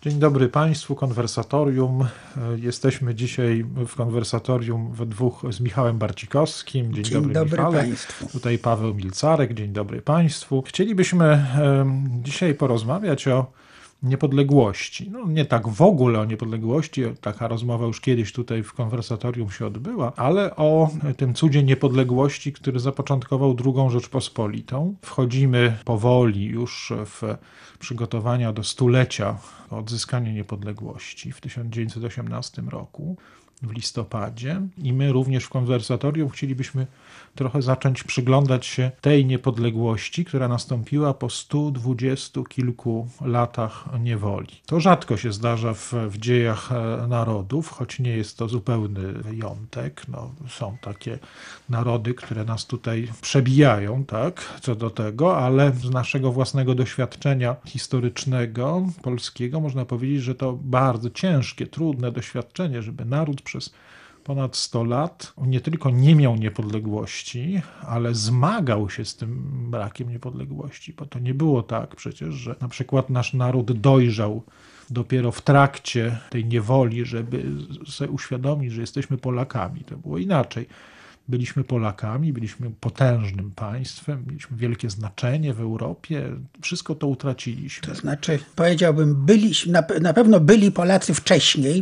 Dzień dobry Państwu, konwersatorium. Jesteśmy dzisiaj w konwersatorium we dwóch z Michałem Barcikowskim. Dzień dobry Państwu. Tutaj Paweł Milcarek. Dzień dobry Państwu. Chcielibyśmy dzisiaj porozmawiać o niepodległości. No, nie tak w ogóle o niepodległości, taka rozmowa już kiedyś tutaj w konwersatorium się odbyła, ale o tym cudzie niepodległości, który zapoczątkował II Rzeczpospolitą. Wchodzimy powoli już w przygotowania do stulecia odzyskania niepodległości w 1918 roku, w listopadzie. I my również w konwersatorium chcielibyśmy trochę zacząć przyglądać się tej niepodległości, która nastąpiła po 120 kilku latach niewoli. To rzadko się zdarza w dziejach narodów, choć nie jest to zupełny wyjątek. No, są takie narody, które nas tutaj przebijają, tak, co do tego, ale z naszego własnego doświadczenia historycznego, polskiego, można powiedzieć, że to bardzo ciężkie, trudne doświadczenie, żeby naród przez ponad 100 lat nie tylko nie miał niepodległości, ale zmagał się z tym brakiem niepodległości, bo to nie było tak przecież, że na przykład nasz naród dojrzał dopiero w trakcie tej niewoli, żeby sobie uświadomić, że jesteśmy Polakami. To było inaczej. Byliśmy Polakami, byliśmy potężnym państwem, mieliśmy wielkie znaczenie w Europie, wszystko to utraciliśmy. To znaczy, powiedziałbym, na pewno byli Polacy wcześniej,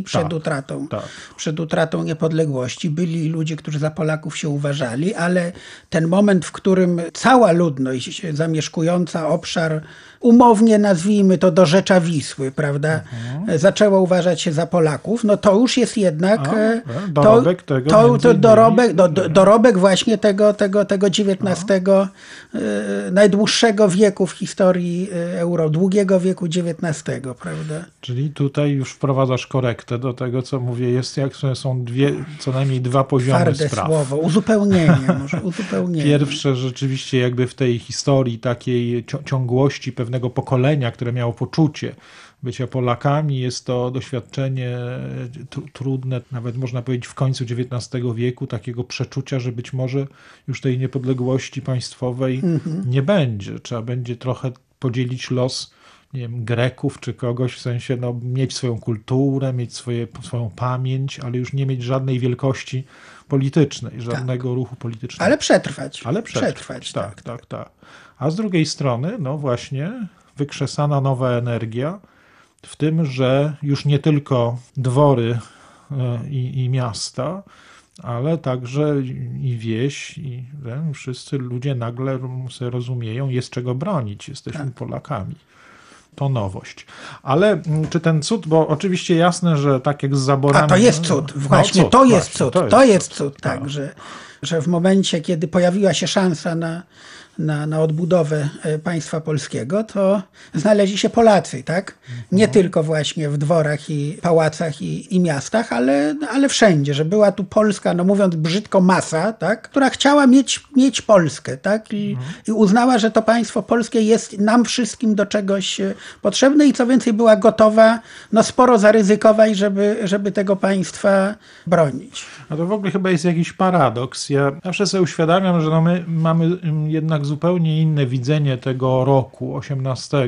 przed utratą niepodległości. Byli ludzie, którzy za Polaków się uważali, ale ten moment, w którym cała ludność zamieszkująca obszar, umownie nazwijmy to dorzecza Wisły, prawda, zaczęła uważać się za Polaków, no to już jest jednak dorobek tego dorobek właśnie tego XIX, najdłuższego wieku w historii długiego wieku XIX, prawda? Czyli tutaj już wprowadzasz korektę do tego, co mówię, są co najmniej dwa poziomy twarde spraw. Słowo, uzupełnienie. Pierwsze rzeczywiście jakby w tej historii takiej ciągłości pewnego pokolenia, które miało poczucie bycia Polakami, jest to doświadczenie trudne, nawet można powiedzieć w końcu XIX wieku, takiego przeczucia, że być może już tej niepodległości państwowej nie będzie. Trzeba będzie trochę podzielić los, nie wiem, Greków czy kogoś, w sensie mieć swoją kulturę, mieć swoją pamięć, ale już nie mieć żadnej wielkości politycznej, żadnego ruchu politycznego. Ale przetrwać. Tak. A z drugiej strony, no właśnie, wykrzesana nowa energia w tym, że już nie tylko dwory i miasta, ale także i wieś, i wszyscy ludzie nagle sobie rozumieją, jest czego bronić, jesteśmy Polakami. To nowość. Ale czy ten cud, bo oczywiście jasne, że tak jak z zaborami... A to jest cud, właśnie, to jest cud, tak, że w momencie, kiedy pojawiła się szansa na odbudowę państwa polskiego, to znaleźli się Polacy, tak? Nie tylko właśnie w dworach i pałacach i miastach, ale wszędzie, że była tu polska, no mówiąc brzydko, masa, tak? Która chciała mieć Polskę, tak? I uznała, że to państwo polskie jest nam wszystkim do czegoś potrzebne i co więcej była gotowa sporo zaryzykować, żeby tego państwa bronić. A to w ogóle chyba jest jakiś paradoks. Ja zawsze sobie uświadamiam, że my mamy jednak zupełnie inne widzenie tego roku 18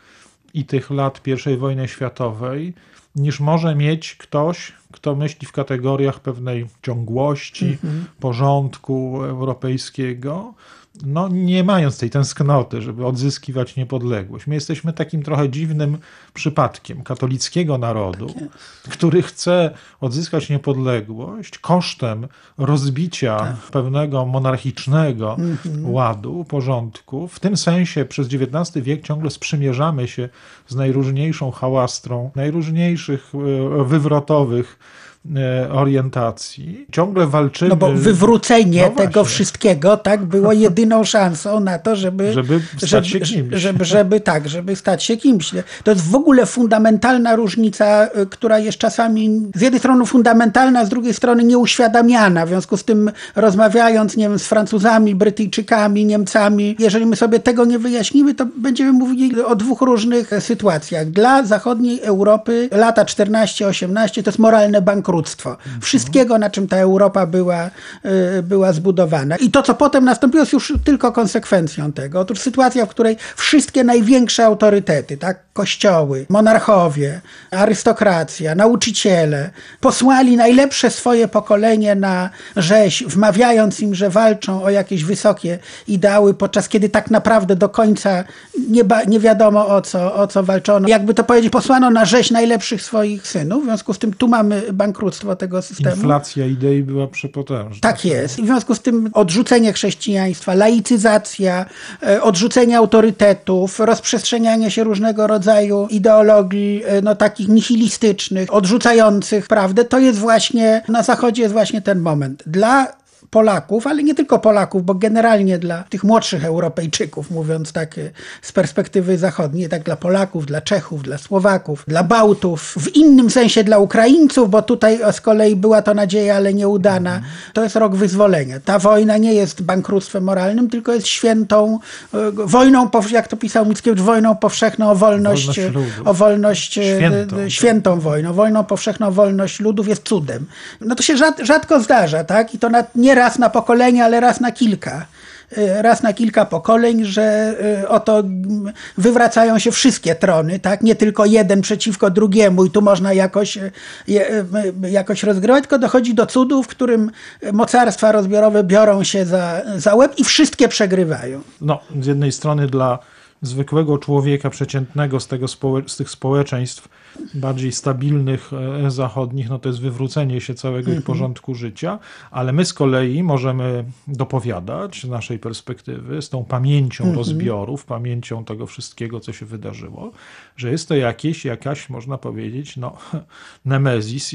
i tych lat I wojny światowej, niż może mieć ktoś, kto myśli w kategoriach pewnej ciągłości, porządku europejskiego, nie mając tej tęsknoty, żeby odzyskiwać niepodległość. My jesteśmy takim trochę dziwnym przypadkiem katolickiego narodu, który chce odzyskać niepodległość kosztem rozbicia pewnego monarchicznego ładu, porządku. W tym sensie przez XIX wiek ciągle sprzymierzamy się z najróżniejszą hałastrą, najróżniejszych wywrotowych orientacji. Ciągle walczymy... bo wywrócenie tego wszystkiego, tak, było jedyną szansą na to, żeby stać się kimś. Żeby stać się kimś. To jest w ogóle fundamentalna różnica, która jest czasami z jednej strony fundamentalna, z drugiej strony nieuświadamiana. W związku z tym rozmawiając, nie wiem, z Francuzami, Brytyjczykami, Niemcami, jeżeli my sobie tego nie wyjaśnimy, to będziemy mówili o dwóch różnych sytuacjach. Dla zachodniej Europy lata 14-18 to jest moralne bankructwo. bankructwo. Wszystkiego, na czym ta Europa była zbudowana. I to, co potem nastąpiło, jest już tylko konsekwencją tego. Otóż sytuacja, w której wszystkie największe autorytety, tak, kościoły, monarchowie, arystokracja, nauczyciele posłali najlepsze swoje pokolenie na rzeź, wmawiając im, że walczą o jakieś wysokie ideały, podczas kiedy tak naprawdę do końca nie wiadomo o co walczono. Jakby to powiedzieć, posłano na rzeź najlepszych swoich synów. W związku z tym tu mamy bankructwo tego systemu. Inflacja idei była przepotężna. Tak jest. I w związku z tym odrzucenie chrześcijaństwa, laicyzacja, odrzucenie autorytetów, rozprzestrzenianie się różnego rodzaju ideologii, takich nihilistycznych, odrzucających prawdę, to jest właśnie, na Zachodzie jest właśnie ten moment. Dla Polaków, ale nie tylko Polaków, bo generalnie dla tych młodszych Europejczyków, mówiąc tak z perspektywy zachodniej, tak dla Polaków, dla Czechów, dla Słowaków, dla Bałtów, w innym sensie dla Ukraińców, bo tutaj z kolei była to nadzieja, ale nieudana. To jest rok wyzwolenia. Ta wojna nie jest bankructwem moralnym, tylko jest świętą wojną, jak to pisał Mickiewicz, wojną powszechną o wolność świętą wojną powszechną o wolność ludów jest cudem. No to się rzadko zdarza, tak? I to nie raz na pokolenie, ale raz na kilka pokoleń, że oto wywracają się wszystkie trony, tak? Nie tylko jeden przeciwko drugiemu i tu można jakoś rozgrywać, tylko dochodzi do cudu, w którym mocarstwa rozbiorowe biorą się za łeb i wszystkie przegrywają. No, z jednej strony dla zwykłego człowieka przeciętnego z tych społeczeństw bardziej stabilnych zachodnich, no to jest wywrócenie się całego ich porządku życia, ale my z kolei możemy dopowiadać z naszej perspektywy, z tą pamięcią rozbiorów, pamięcią tego wszystkiego, co się wydarzyło, że jest to jakaś, można powiedzieć, nemezis,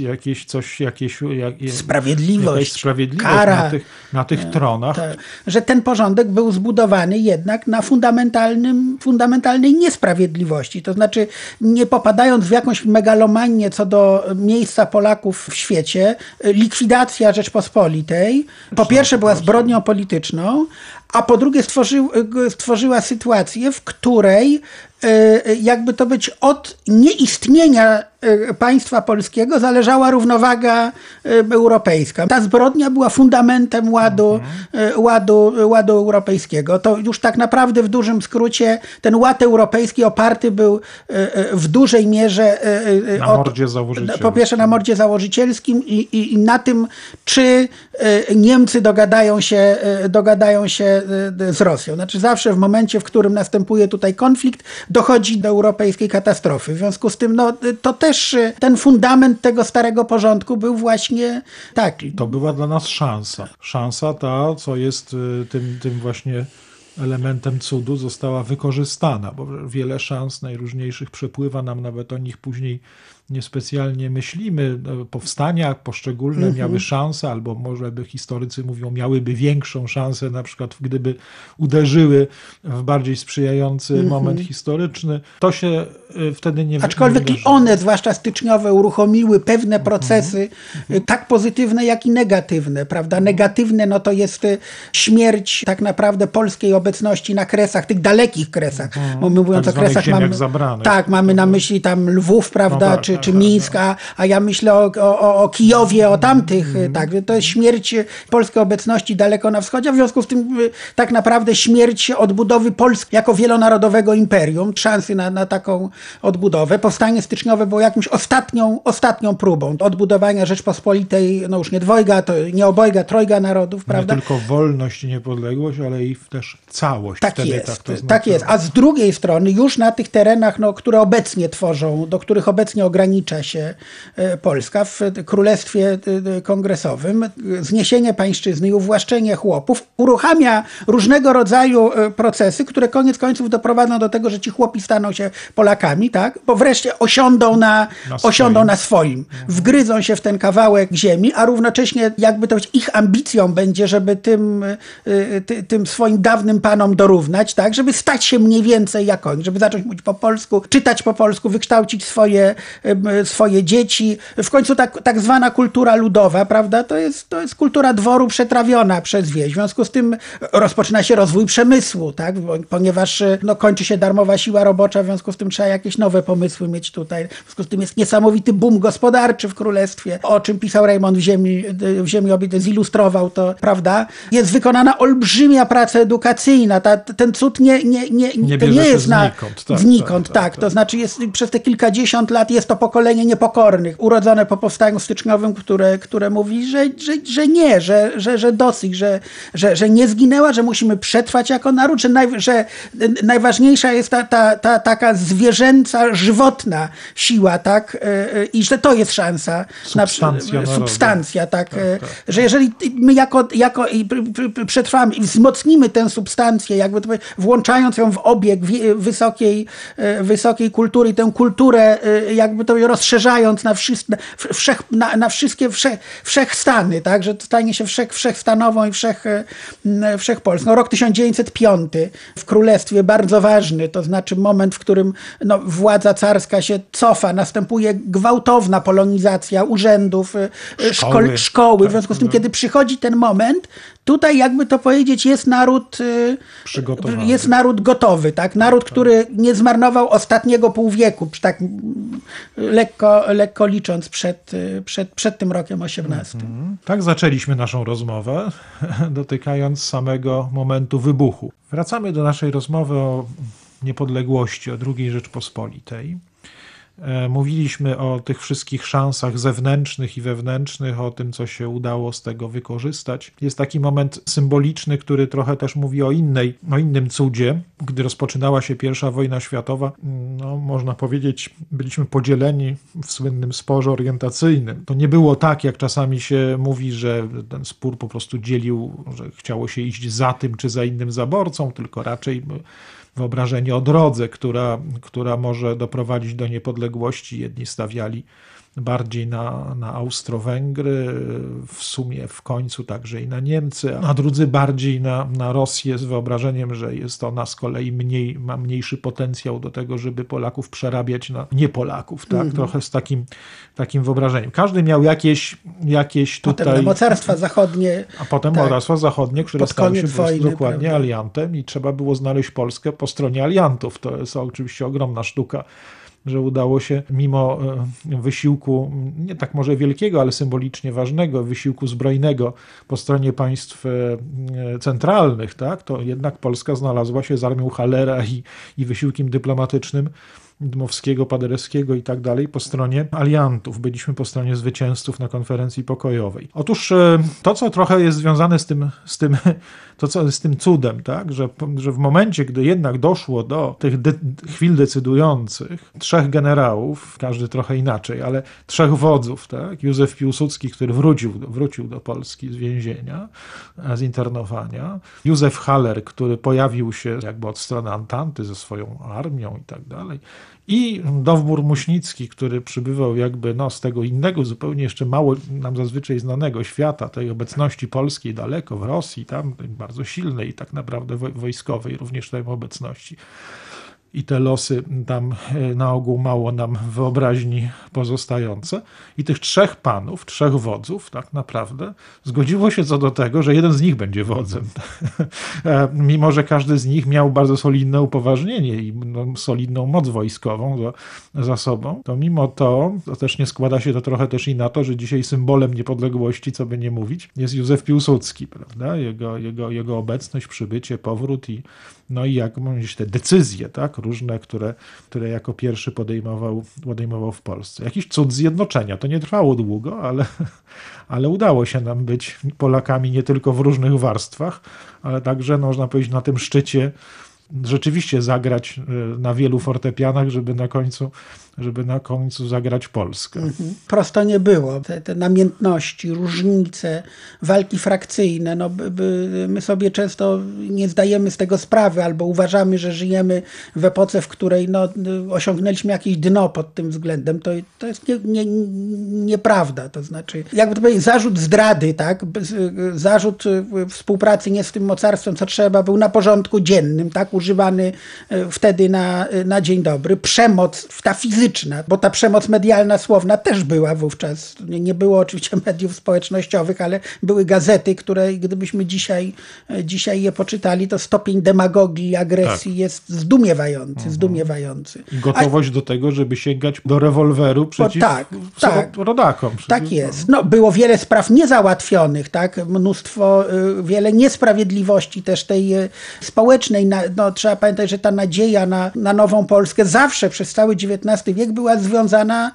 sprawiedliwość, kara, na tych tronach. Tak, że ten porządek był zbudowany jednak na fundamentalnej niesprawiedliwości, to znaczy nie popadając w jakąś megalomanię co do miejsca Polaków w świecie, likwidacja Rzeczpospolitej po pierwsze była zbrodnią polityczną, a po drugie stworzyła sytuację, w której jakby to być od nieistnienia państwa polskiego zależała równowaga europejska. Ta zbrodnia była fundamentem ładu europejskiego. To już tak naprawdę w dużym skrócie ten ład europejski oparty był w dużej mierze po pierwsze na mordzie założycielskim i na tym, czy Niemcy dogadają się z Rosją. Znaczy zawsze w momencie, w którym następuje tutaj konflikt, dochodzi do europejskiej katastrofy. W związku z tym to też ten fundament tego starego porządku był właśnie taki. To była dla nas szansa. Szansa ta, co jest tym właśnie elementem cudu, została wykorzystana, bo wiele szans najróżniejszych przepływa nam, nawet o nich później niespecjalnie myślimy. Powstania poszczególne miały szansę, albo może by historycy mówią, miałyby większą szansę, na przykład gdyby uderzyły w bardziej sprzyjający moment historyczny. To się wtedy nie Aczkolwiek i one, zwłaszcza styczniowe, uruchomiły pewne procesy tak pozytywne, jak i negatywne, prawda? Negatywne, to jest śmierć tak naprawdę polskiej obecności na Kresach, tych dalekich Kresach. Bo my mówiąc tak o Kresach mamy na myśli tam Lwów, prawda, czy Mińsk, a ja myślę o Kijowie, o tamtych, tak, to jest śmierć polskiej obecności daleko na wschodzie, w związku z tym tak naprawdę śmierć odbudowy Polski jako wielonarodowego imperium, szansy na taką odbudowę. Powstanie styczniowe było jakimś ostatnią próbą odbudowania Rzeczpospolitej, już nie dwojga, to nie obojga, trojga narodów, prawda? Nie tylko wolność i niepodległość, ale i też całość. Tak jest. A z drugiej strony już na tych terenach, które obecnie tworzą, do których obecnie ogranicza się Polska w Królestwie Kongresowym, zniesienie pańszczyzny i uwłaszczenie chłopów uruchamia różnego rodzaju procesy, które koniec końców doprowadzą do tego, że ci chłopi staną się Polakami, tak? Bo wreszcie osiądą na swoim. Wgryzą się w ten kawałek ziemi, a równocześnie jakby to ich ambicją będzie, żeby tym swoim dawnym panom dorównać, tak, żeby stać się mniej więcej jak oni, żeby zacząć mówić po polsku, czytać po polsku, wykształcić swoje dzieci. W końcu tak zwana kultura ludowa, prawda, to jest kultura dworu przetrawiona przez wieś. W związku z tym rozpoczyna się rozwój przemysłu, tak, ponieważ kończy się darmowa siła robocza, w związku z tym trzeba jakieś nowe pomysły mieć tutaj. W związku z tym jest niesamowity boom gospodarczy w królestwie, o czym pisał Raymond w Ziemi obitej, zilustrował to, prawda. Jest wykonana olbrzymia praca edukacyjna. Ten cud to nie jest znikąd. Tak. To znaczy przez te kilkadziesiąt lat jest to pokolenie niepokornych, urodzone po powstaniu styczniowym, które mówi, że nie, że dosyć, że nie zginęła, że musimy przetrwać jako naród, że najważniejsza jest ta taka zwierzęca, żywotna siła, tak, i że to jest szansa. Substancja, tak. Że jeżeli my jako przetrwamy i wzmocnimy tę substancję, jakby to włączając ją w obieg wysokiej kultury i tę kulturę jakby to rozszerzając na wszystkie wszechstany, tak, że stanie się wszechstanową i wszechpolską. Rok 1905 w Królestwie bardzo ważny, to znaczy moment, w którym władza carska się cofa, następuje gwałtowna polonizacja urzędów, szkoły. W związku z tym, kiedy przychodzi ten moment, tutaj jakby to powiedzieć, jest naród gotowy, tak? Naród, który nie zmarnował ostatniego półwieku, tak lekko licząc przed tym rokiem 18. Tak zaczęliśmy naszą rozmowę, dotykając samego momentu wybuchu. Wracamy do naszej rozmowy o niepodległości, o II Rzeczpospolitej. Mówiliśmy o tych wszystkich szansach zewnętrznych i wewnętrznych, o tym, co się udało z tego wykorzystać. Jest taki moment symboliczny, który trochę też mówi o innym cudzie. Gdy rozpoczynała się I wojna światowa, można powiedzieć, byliśmy podzieleni w słynnym sporze orientacyjnym. To nie było tak, jak czasami się mówi, że ten spór po prostu dzielił, że chciało się iść za tym czy za innym zaborcą, tylko raczej wyobrażenie o drodze, która może doprowadzić do niepodległości. Jedni stawiali bardziej na Austro-Węgry, w sumie w końcu także i na Niemcy, a drudzy bardziej na Rosję z wyobrażeniem, że jest ona z kolei ma mniejszy potencjał do tego, żeby Polaków przerabiać na nie-Polaków, tak? Trochę z takim wyobrażeniem. Każdy miał jakieś tutaj... Potem mocarstwa zachodnie. A potem mocarstwa zachodnie, które stały się dokładnie aliantem i trzeba było znaleźć Polskę po stronie aliantów. To jest oczywiście ogromna sztuka, że udało się mimo wysiłku, nie tak może wielkiego, ale symbolicznie ważnego, wysiłku zbrojnego po stronie państw centralnych, tak, to jednak Polska znalazła się z armią Hallera i wysiłkiem dyplomatycznym Dmowskiego, Paderewskiego i tak dalej po stronie aliantów. Byliśmy po stronie zwycięzców na konferencji pokojowej. Otóż to, co trochę jest związane z tym cudem, tak, że w momencie, gdy jednak doszło do tych chwil decydujących, 3 generałów, każdy trochę inaczej, ale 3 wodzów, tak, Józef Piłsudski, który wrócił do Polski z więzienia, z internowania, Józef Haller, który pojawił się jakby od strony Antanty ze swoją armią i tak dalej, i Dowbor-Muśnicki, który przybywał jakby z tego innego, zupełnie jeszcze mało nam zazwyczaj znanego świata, tej obecności polskiej daleko w Rosji, tam bardzo silnej i tak naprawdę wojskowej również tej obecności. I te losy tam na ogół mało nam w wyobraźni pozostające. I tych 3 panów, 3 wodzów tak naprawdę zgodziło się co do tego, że jeden z nich będzie wodzem. Mimo że każdy z nich miał bardzo solidne upoważnienie i solidną moc wojskową za sobą, to mimo to też nie składa się to trochę też i na to, że dzisiaj symbolem niepodległości, co by nie mówić, jest Józef Piłsudski, prawda? Jego obecność, przybycie, powrót i jak mówić, te decyzje, tak, różne, które jako pierwszy podejmował w Polsce. Jakiś cud zjednoczenia. To nie trwało długo, ale udało się nam być Polakami nie tylko w różnych warstwach, ale także, można powiedzieć, na tym szczycie rzeczywiście zagrać na wielu fortepianach, żeby na końcu zagrać Polskę. Prosto nie było. Te namiętności, różnice, walki frakcyjne, my sobie często nie zdajemy z tego sprawy, albo uważamy, że żyjemy w epoce, w której osiągnęliśmy jakieś dno pod tym względem. To jest nieprawda. To znaczy, jakby to powiedzieć, zarzut zdrady, tak? Zarzut współpracy nie z tym mocarstwem, co trzeba, był na porządku dziennym, tak? Używany wtedy na dzień dobry. Przemoc, ta fizyczna, bo ta przemoc medialna, słowna też była wówczas. Nie było oczywiście mediów społecznościowych, ale były gazety, które gdybyśmy dzisiaj je poczytali, to stopień demagogii i agresji jest zdumiewający. I gotowość do tego, żeby sięgać do rewolweru przeciw rodakom. Tak jest. Było wiele spraw niezałatwionych, tak? Wiele niesprawiedliwości też tej społecznej. Trzeba pamiętać, że ta nadzieja na nową Polskę zawsze przez cały XIX wiek była związana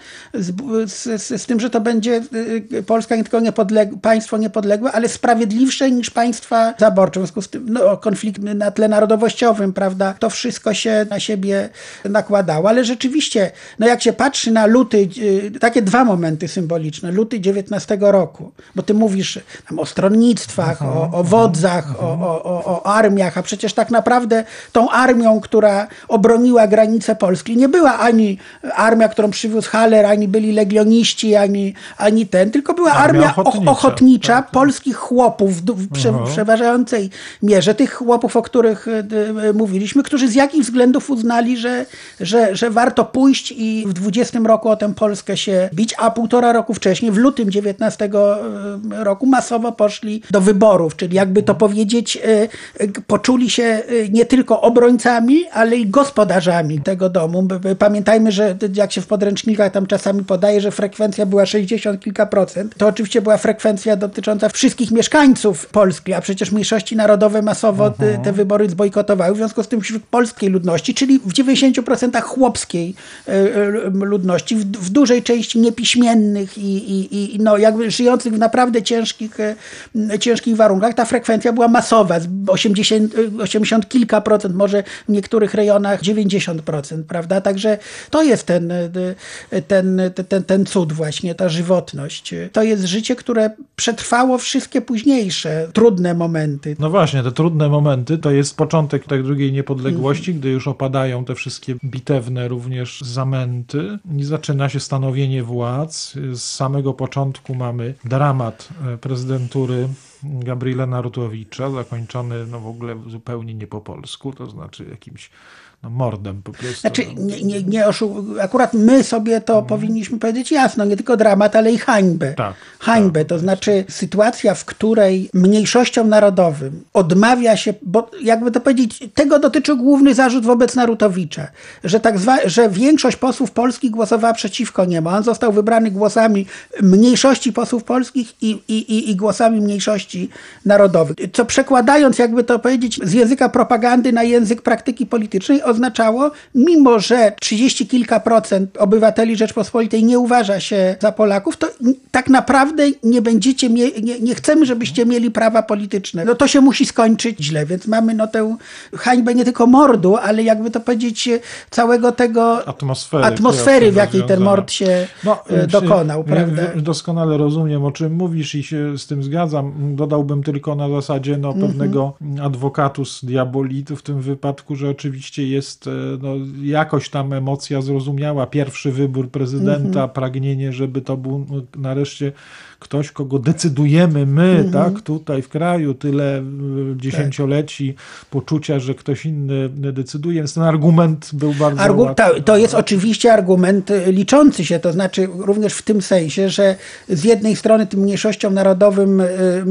z tym, że to będzie Polska nie tylko państwo niepodległe, ale sprawiedliwsze niż państwa zaborcze. W związku z tym konflikt na tle narodowościowym, prawda, to wszystko się na siebie nakładało. Ale rzeczywiście, jak się patrzy na luty, takie dwa momenty symboliczne. Luty 19 roku, bo ty mówisz tam o stronnictwach, o wodzach, o armiach, a przecież tak naprawdę tą armią, która obroniła granice Polski, nie była ani armia, którą przywiózł Haller, ani byli legioniści, ani tylko była armia ochotnicza polskich chłopów w przeważającej mierze. Tych chłopów, o których mówiliśmy, którzy z jakich względów uznali, że warto pójść i w 20 roku o tę Polskę się bić, a 1,5 roku wcześniej, w lutym 19 roku masowo poszli do wyborów, czyli jakby to powiedzieć, poczuli się nie tylko obrońcami, ale i gospodarzami tego domu. Pamiętajmy, że jak się w podręcznikach tam czasami podaje, że frekwencja była 60 kilka procent, to oczywiście była frekwencja dotycząca wszystkich mieszkańców Polski, a przecież mniejszości narodowe masowo te wybory zbojkotowały. W związku z tym wśród polskiej ludności, czyli w 90% chłopskiej ludności, w dużej części niepiśmiennych i jakby żyjących w naprawdę ciężkich warunkach, ta frekwencja była masowa, 80 kilka procent, może w niektórych rejonach 90%, prawda? Także to jest ten cud właśnie, ta żywotność. To jest życie, które przetrwało wszystkie późniejsze trudne momenty. No właśnie, te trudne momenty to jest początek tej drugiej niepodległości, gdy już opadają te wszystkie bitewne również zamęty i zaczyna się stanowienie władz. Z samego początku mamy dramat prezydentury Gabriela Narutowicza, zakończony w ogóle zupełnie nie po polsku, to znaczy jakimś mordem po prostu. Znaczy, akurat my sobie to powinniśmy powiedzieć jasno, nie tylko dramat, ale i hańbę. Hańbę, to znaczy sytuacja, w której mniejszościom narodowym odmawia się, bo jakby to powiedzieć, tego dotyczy główny zarzut wobec Narutowicza, że większość posłów polskich głosowała przeciwko niemu. On został wybrany głosami mniejszości posłów polskich i głosami mniejszości narodowych. Co przekładając, jakby to powiedzieć, z języka propagandy na język praktyki politycznej, oznaczało, mimo że 30 kilka procent obywateli Rzeczpospolitej nie uważa się za Polaków, to tak naprawdę nie chcemy, żebyście mieli prawa polityczne. To się musi skończyć źle, więc mamy tę hańbę nie tylko mordu, ale jakby to powiedzieć całego tego atmosfery, w jakiej ten mord się dokonał. Prawda? Ja doskonale rozumiem, o czym mówisz i się z tym zgadzam. Dodałbym tylko na zasadzie pewnego advocatus diaboli w tym wypadku, że oczywiście jest jakoś tam emocja zrozumiała. Pierwszy wybór prezydenta, pragnienie, żeby to był nareszcie ktoś, kogo decydujemy my, tak, tutaj w kraju, tyle dziesięcioleci poczucia, że ktoś inny decyduje, więc ten argument był bardzo łatwy. To jest oczywiście argument liczący się, to znaczy również w tym sensie, że z jednej strony tym mniejszościom narodowym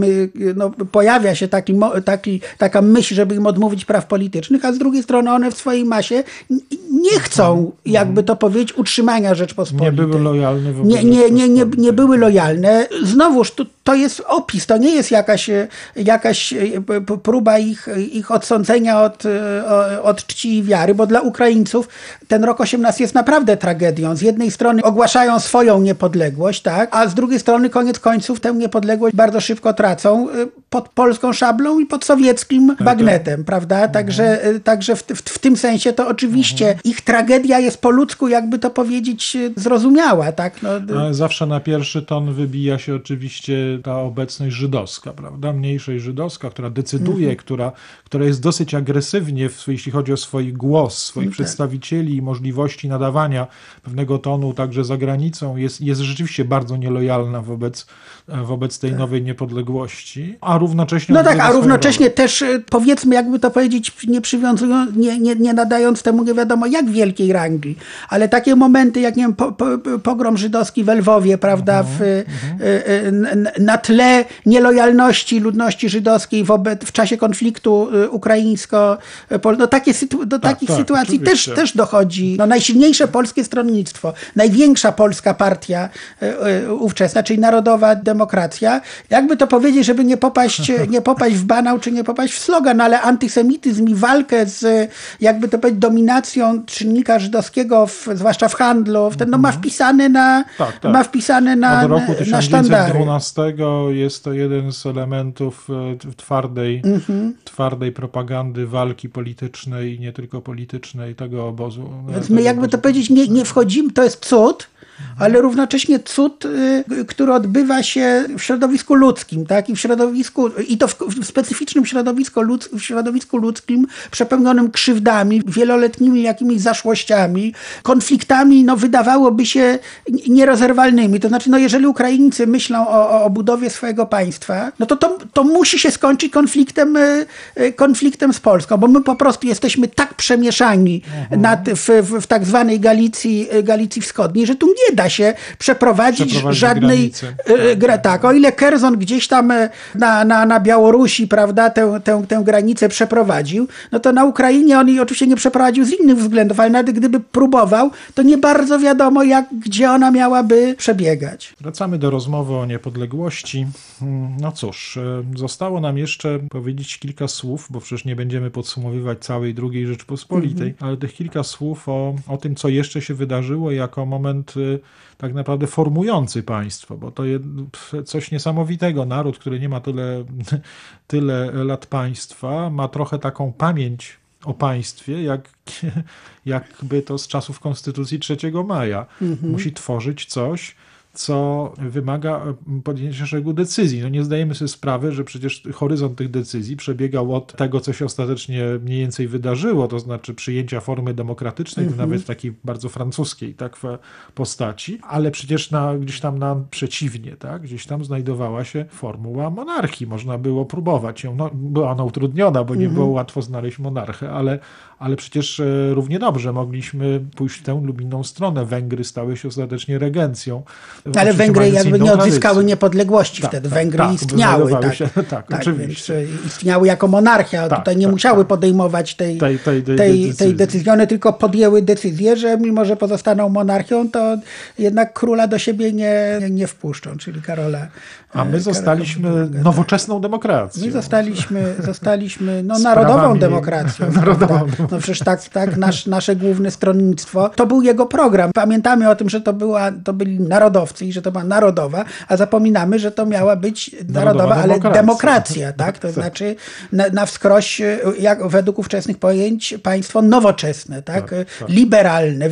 pojawia się taka myśl, żeby im odmówić praw politycznych, a z drugiej strony one w swojej swojej masie nie chcą, jakby to powiedzieć, utrzymania Rzeczpospolitej. Nie były lojalne wobec nie były lojalne. Znowuż, to jest opis, to nie jest jakaś próba ich odsądzenia od czci i wiary, bo dla Ukraińców ten rok 18 jest naprawdę tragedią. Z jednej strony ogłaszają swoją niepodległość, tak, a z drugiej strony koniec końców tę niepodległość bardzo szybko tracą pod polską szablą i pod sowieckim bagnetem, prawda? Także w tym sensie to oczywiście ich tragedia jest po ludzku, jakby to powiedzieć, zrozumiała, tak? No, zawsze na pierwszy ton wybija się oczywiście ta obecność żydowska, prawda? Mniejszość żydowska, która decyduje, która jest dosyć agresywnie, jeśli chodzi o swój głos, swoich przedstawicieli i możliwości nadawania pewnego tonu także za granicą, jest rzeczywiście bardzo nielojalna wobec tej nowej niepodległości, a równocześnie... No tak, a równocześnie też, powiedzmy, jakby to powiedzieć, nie przywiązując, nie nadając temu nie wiadomo jak wielkiej rangi, ale takie momenty, jak nie wiem, pogrom żydowski w Lwowie, prawda, na tle nielojalności ludności żydowskiej w czasie konfliktu ukraińsko-polskiego, do takich sytuacji też dochodzi. No, najsilniejsze polskie stronnictwo, największa polska partia ówczesna, czyli Narodowa Demokracja, jakby to powiedzieć, żeby nie popaść w banał, czy nie popaść w slogan, ale antysemityzm i walkę z, jakby to powiedzieć, dominacją czynnika żydowskiego, zwłaszcza w handlu, ma wpisane na Od roku na sztandary. 1912 jest to jeden z elementów twardej propagandy walki politycznej i nie tylko politycznej tego obozu. Więc my, jakby to powiedzieć, nie wchodzimy, to jest cud, ale równocześnie cud, który odbywa się w środowisku ludzkim, tak? I to w specyficznym środowisku ludzkim, przepełnionym krzywdami, wieloletnimi jakimiś zaszłościami, konfliktami, wydawałoby się nierozerwalnymi. To znaczy, jeżeli Ukraińcy myślą o budowie swojego państwa, to musi się skończyć konfliktem z Polską, bo my po prostu jesteśmy tak przemieszani w tak zwanej Galicji Wschodniej, że tu nie da się przeprowadzić żadnej... Tak, o ile Kerzon gdzieś tam na Białorusi, prawda, tę granicę przeprowadził, no to na Ukrainie on jej oczywiście nie przeprowadził z innych względów, ale nawet gdyby próbował, to nie bardzo wiadomo, gdzie ona miałaby przebiegać. Wracamy do rozmowy o niepodległości. No cóż, zostało nam jeszcze powiedzieć kilka słów, bo przecież nie będziemy podsumowywać całej II Rzeczypospolitej, ale tych kilka słów o tym, co jeszcze się wydarzyło jako moment tak naprawdę formujący państwo, bo to jest coś niesamowitego. Naród, który nie ma tyle lat państwa, ma trochę taką pamięć o państwie, jakby to z czasów Konstytucji 3 maja. Musi tworzyć coś, co wymaga podjęcia szeregu decyzji. Nie zdajemy sobie sprawy, że przecież horyzont tych decyzji przebiegał od tego, co się ostatecznie mniej więcej wydarzyło, to znaczy przyjęcia formy demokratycznej, nawet takiej bardzo francuskiej postaci, ale przecież gdzieś tam przeciwnie, gdzieś tam znajdowała się formuła monarchii. Można było próbować ją. Była ona utrudniona, bo nie było łatwo znaleźć monarchę, ale przecież równie dobrze mogliśmy pójść w tę lub inną stronę. Węgry stały się ostatecznie regencją. Ale Węgry jakby nie odzyskały niepodległości wtedy. Węgry istniały. Więc istniały jako monarchia. Tutaj nie musiały podejmować tej decyzji. One tylko podjęły decyzję, że mimo, że pozostaną monarchią, to jednak króla do siebie nie wpuszczą, czyli Karola. A my zostaliśmy nowoczesną demokracją. My zostaliśmy narodową demokracją. No przecież tak nasze główne stronnictwo, to był jego program. Pamiętamy o tym, że to byli narodowcy i że to była narodowa, a zapominamy, że to miała być narodowa, ale demokracja, tak? To znaczy na wskroś, jak według ówczesnych pojęć, państwo nowoczesne, tak? Liberalne w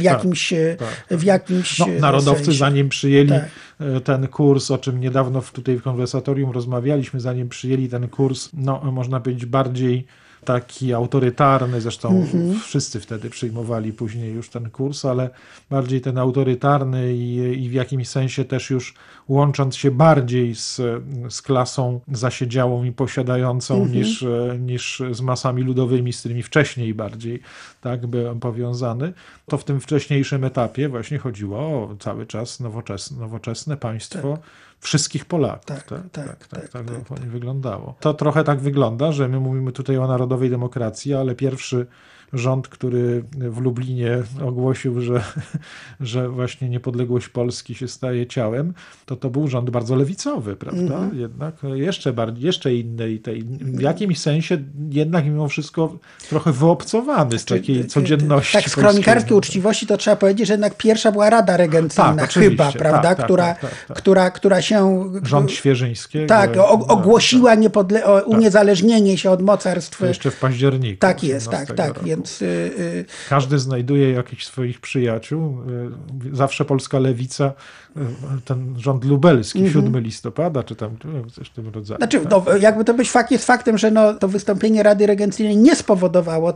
jakimś narodowcy sensie. Zanim przyjęli ten kurs, o czym niedawno tutaj w konwersatorium rozmawialiśmy, zanim przyjęli ten kurs, można powiedzieć bardziej taki autorytarny, zresztą wszyscy wtedy przyjmowali później już ten kurs, ale bardziej ten autorytarny i w jakimś sensie też już łącząc się bardziej z klasą zasiedziałą i posiadającą niż z masami ludowymi, z którymi wcześniej bardziej byłem powiązany, to w tym wcześniejszym etapie właśnie chodziło o cały czas nowoczesne państwo wszystkich Polaków. Tak wyglądało. To trochę tak wygląda, że my mówimy tutaj o narodowym narodowej demokracji, ale pierwszy rząd, który w Lublinie ogłosił, że właśnie niepodległość Polski się staje ciałem, to był rząd bardzo lewicowy, prawda? Jednak jeszcze inny i w jakimś sensie jednak mimo wszystko trochę wyobcowany z takiej codzienności. Tak, z kronikarskiej uczciwości to trzeba powiedzieć, że jednak pierwsza była Rada Regencyjna, tak, chyba, prawda? Która się... Rząd Świeżyńskiego. Tak, ogłosiła uniezależnienie się od mocarstw. Jeszcze w październiku. Tak jest, tak. Więc każdy znajduje jakichś swoich przyjaciół. Zawsze polska lewica, ten rząd lubelski, 7 listopada, czy tam coś w tym rodzaju. Znaczy, jakby to być jest faktem, że to wystąpienie Rady Regencyjnej nie spowodowało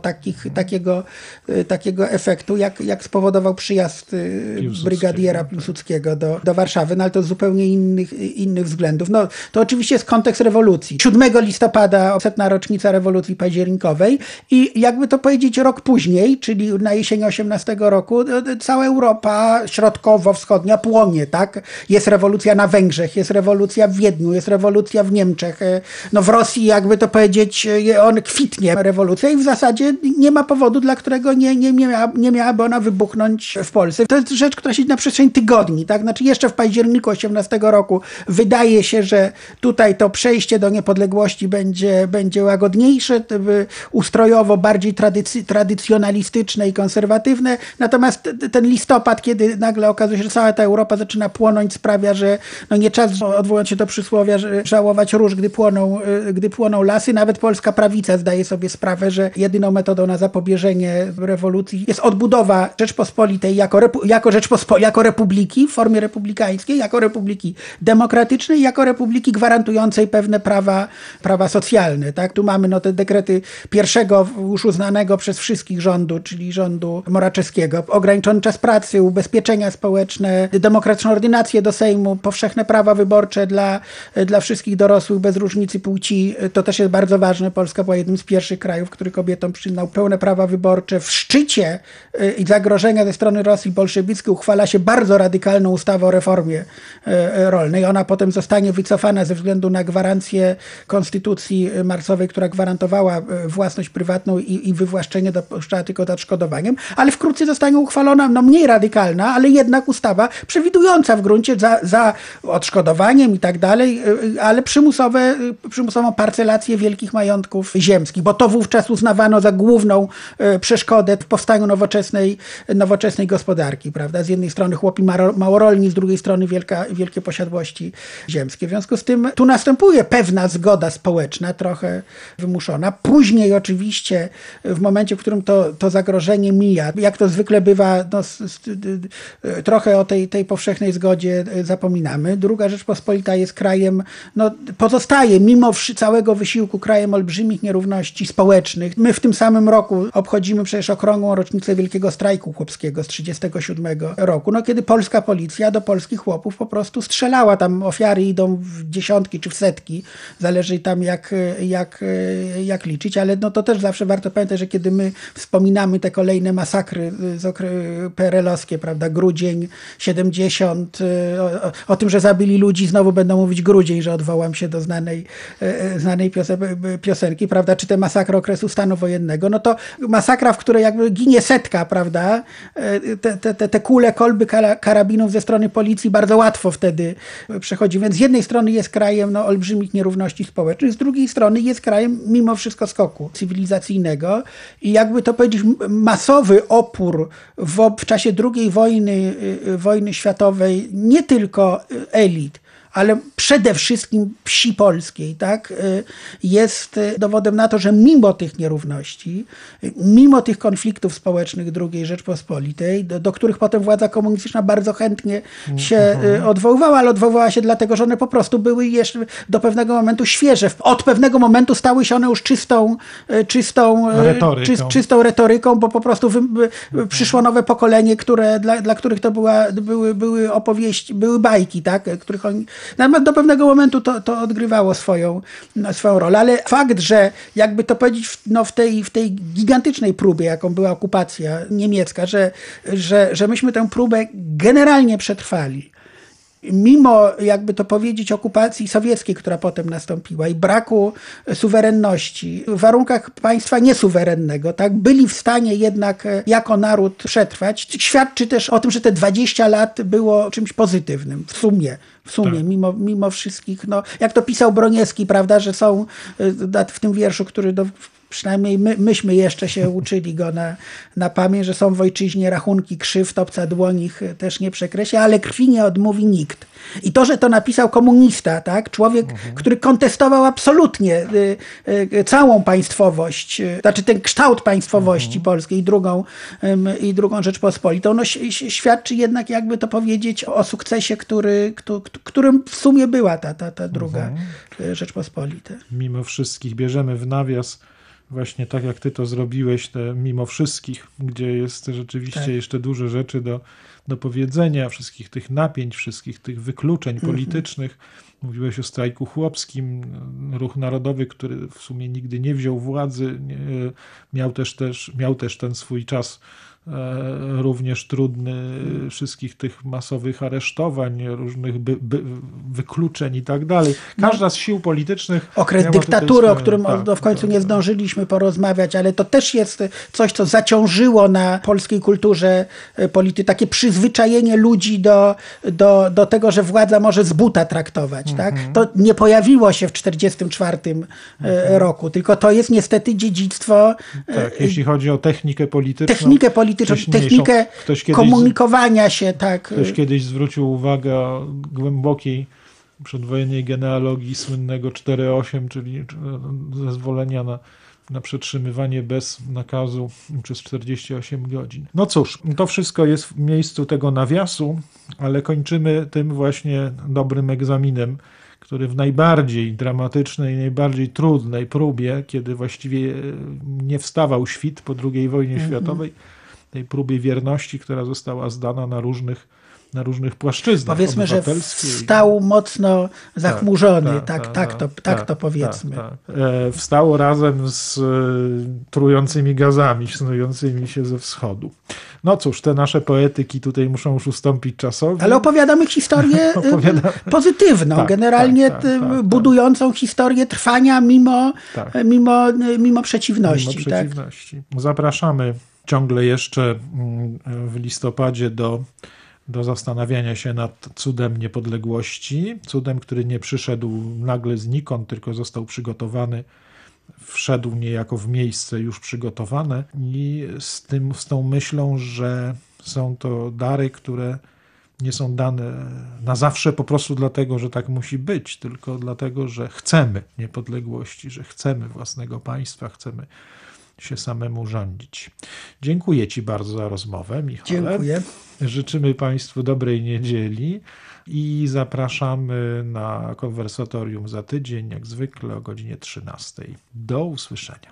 takiego efektu, jak spowodował przyjazd brygadiera Piłsudskiego do Warszawy, no ale to z zupełnie innych względów. No, to oczywiście jest kontekst rewolucji. 7 listopada, 100. rocznica rewolucji październikowej i jakby to powiedzieć rok później, czyli na jesień 18 roku, cała Europa środkowo-wschodnia płonie, tak? Jest rewolucja na Węgrzech, jest rewolucja w Wiedniu, jest rewolucja w Niemczech. No w Rosji, jakby to powiedzieć, on kwitnie rewolucja i w zasadzie nie ma powodu, dla którego nie miałaby ona wybuchnąć w Polsce. To jest rzecz, która się na przestrzeni tygodni, tak? Znaczy jeszcze w październiku 18 roku wydaje się, że tutaj to przejście do niepodległości będzie łagodniejsze, ustrojowo bardziej tradycjonalistyczne i konserwatywne. Natomiast ten listopad, kiedy nagle okazuje się, że cała ta Europa zaczyna płonąć, sprawia, że nie czas, odwołać się do przysłowia, że żałować róż, gdy płoną lasy. Nawet polska prawica zdaje sobie sprawę, że jedyną metodą na zapobieżenie rewolucji jest odbudowa Rzeczpospolitej jako republiki w formie republikańskiej, jako republiki demokratycznej, jako republiki gwarantującej pewne prawa socjalne. Tak? Tu mamy te dekrety pierwszego już uznanego przez wszystkich rządu, czyli rządu Moraczewskiego. Ograniczony czas pracy, ubezpieczenia społeczne, demokratyczną ordynację do Sejmu, powszechne prawa wyborcze dla wszystkich dorosłych bez różnicy płci. To też jest bardzo ważne. Polska była jednym z pierwszych krajów, który kobietom przyznał pełne prawa wyborcze. W szczycie i zagrożenia ze strony Rosji bolszewickiej uchwala się bardzo radykalną ustawę o reformie rolnej. Ona potem zostanie wycofana ze względu na gwarancję konstytucji marcowej, która gwarantowała własność prywatną i wywłaszczenie dopuszczała tylko z odszkodowaniem, ale wkrótce zostanie uchwalona mniej radykalna, ale jednak ustawa przewidująca w gruncie za odszkodowaniem i tak dalej, ale przymusową parcelację wielkich majątków ziemskich, bo to wówczas uznawano za główną przeszkodę w powstaniu nowoczesnej gospodarki, prawda? Z jednej strony chłopi małorolni, z drugiej strony wielkie posiadłości ziemskie. W związku z tym tu następuje pewna zgoda społeczna, trochę wymuszona. Później oczywiście w momencie, w którym to zagrożenie mija, jak to zwykle bywa, trochę o tej powszechnej zgodzie zapominamy. Druga Rzeczpospolita jest krajem, pozostaje mimo całego wysiłku krajem olbrzymich nierówności społecznych. My w tym samym roku obchodzimy przecież okrągłą rocznicę Wielkiego Strajku Chłopskiego z 1937 roku, kiedy polska policja do polskich chłopów po prostu strzelała. Tam ofiary idą w dziesiątki czy w setki, zależy tam jak liczyć, ale to też zawsze warto pamiętać, że kiedy my wspominamy te kolejne masakry PRL-owskie, prawda, grudzień 70, o tym, że zabili ludzi, znowu będą mówić grudzień, że odwołam się do znanej piosenki, prawda, czy te masakry okresu stanu wojennego, to masakra, w której jakby ginie setka, prawda, te kule, kolby karabinów ze strony policji bardzo łatwo wtedy przechodzi, więc z jednej strony jest krajem olbrzymich nierówności społecznych, z drugiej strony jest krajem mimo wszystko skoku cywilizacyjnego i jakby to powiedzieć masowy opór w czasie II wojny światowej nie tylko elit, ale przede wszystkim wsi polskiej, tak, jest dowodem na to, że mimo tych nierówności, mimo tych konfliktów społecznych II Rzeczpospolitej, do których potem władza komunistyczna bardzo chętnie się odwoływała, ale odwoływała się dlatego, że one po prostu były jeszcze do pewnego momentu świeże. Od pewnego momentu stały się one już czystą retoryką, bo po prostu przyszło nowe pokolenie, dla których to były opowieści, były bajki, tak, których oni do pewnego momentu to odgrywało swoją rolę, ale fakt, że jakby to powiedzieć w tej gigantycznej próbie, jaką była okupacja niemiecka, że myśmy tę próbę generalnie przetrwali mimo, jakby to powiedzieć, okupacji sowieckiej, która potem nastąpiła i braku suwerenności, w warunkach państwa niesuwerennego, tak, byli w stanie jednak jako naród przetrwać. Świadczy też o tym, że te 20 lat było czymś pozytywnym w sumie, tak. mimo wszystkich, no, jak to pisał Broniewski, prawda, że są w tym wierszu, który przynajmniej myśmy jeszcze się uczyli go na pamięć, że są w ojczyźnie rachunki krzywd, obca dłoń ich też nie przekreśla, ale krwi nie odmówi nikt. I to, że to napisał komunista, tak? Człowiek, który kontestował absolutnie całą państwowość, znaczy ten kształt państwowości polskiej i drugą Rzeczpospolitą, no, świadczy jednak, jakby to powiedzieć, o sukcesie, którym w sumie była ta druga Rzeczpospolita. Mimo wszystkich bierzemy w nawias właśnie tak, jak ty to zrobiłeś, te mimo wszystkich, gdzie jest rzeczywiście jeszcze dużo rzeczy do powiedzenia, wszystkich tych napięć, wszystkich tych wykluczeń politycznych. Mówiłeś o strajku chłopskim, ruch narodowy, który w sumie nigdy nie wziął władzy, miał też ten swój czas również trudny, wszystkich tych masowych aresztowań, różnych wykluczeń i tak dalej. Każda z sił politycznych... Okres dyktatury, o którym w końcu nie zdążyliśmy porozmawiać, ale to też jest coś, co zaciążyło na polskiej kulturze takie przyzwyczajenie ludzi do tego, że władza może z buta traktować. Tak? To nie pojawiło się w 1944 roku, tylko to jest niestety dziedzictwo... Tak, jeśli chodzi o technikę polityczną, technikę komunikowania się. Tak. Ktoś kiedyś zwrócił uwagę o głębokiej przedwojennej genealogii słynnego 4-8, czyli zezwolenia na przetrzymywanie bez nakazu przez 48 godzin. No cóż, to wszystko jest w miejscu tego nawiasu, ale kończymy tym właśnie dobrym egzaminem, który w najbardziej dramatycznej, najbardziej trudnej próbie, kiedy właściwie nie wstawał świt po II wojnie światowej, tej próbie wierności, która została zdana na różnych płaszczyznach. Powiedzmy, że wstał mocno zachmurzony, tak to powiedzmy. Wstał razem z trującymi gazami snującymi się ze wschodu. No cóż, te nasze poetyki tutaj muszą już ustąpić czasowi. Ale opowiadamy historię pozytywną, generalnie budującą historię trwania mimo przeciwności. Zapraszamy ciągle jeszcze w listopadzie do zastanawiania się nad cudem niepodległości. Cudem, który nie przyszedł nagle znikąd, tylko został przygotowany, wszedł niejako w miejsce już przygotowane i z tą myślą, że są to dary, które nie są dane na zawsze po prostu dlatego, że tak musi być, tylko dlatego, że chcemy niepodległości, że chcemy własnego państwa, chcemy się samemu rządzić. Dziękuję ci bardzo za rozmowę, Michale. Dziękuję. Życzymy Państwu dobrej niedzieli i zapraszamy na konwersatorium za tydzień, jak zwykle o godzinie 13. Do usłyszenia.